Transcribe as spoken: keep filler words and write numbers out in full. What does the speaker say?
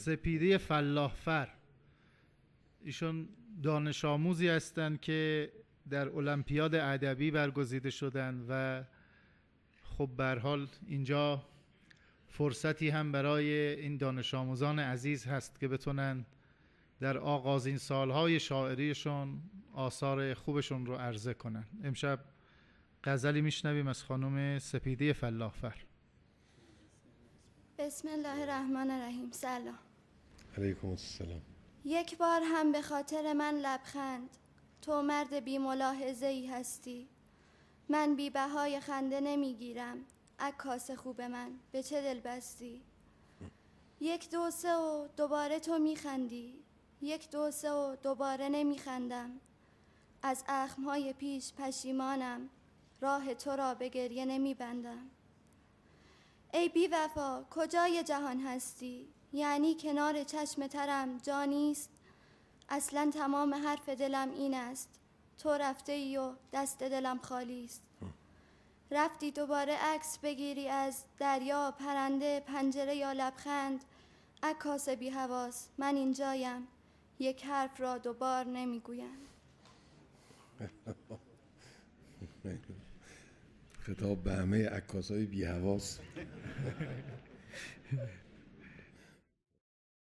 سپیده فلاحفر. ایشون دانش آموزی هستند که در المپیاد ادبی برگزیده شدند و خب به هر حال اینجا فرصتی هم برای این دانش آموزان عزیز هست که بتونن در آغازین سالهای شاعریشون آثار خوبشون رو عرضه کنن. امشب غزلی میشنویم از خانم سپیده فلاحفر. بسم الله الرحمن الرحیم. سلام. علیکم السلام. یک بار هم به خاطر من لبخند، تو مرد بی ملاحظه ای هستی. من بی بهای خنده نمیگیرم، عکاس خوب من به چه دل بستی. یک دو سه و دوباره تو میخندی، یک دو سه و دوباره نمیخندم. از اخمهای پیش پشیمانم، راه تو را به گریه نمیبندم. ای بی وفا کجای جهان هستی؟ یعنی کنار چشم ترم جا نیست؟ اصلا تمام حرف دلم این است، تو رفته ای و دست دلم خالی است. رفتی دوباره عکس بگیری از دریا، پرنده، پنجره یا لبخند. عکاس بی حواس من اینجایم، یک حرف را دوبار نمیگویم. خطاب به همه عکاسای بی حواس.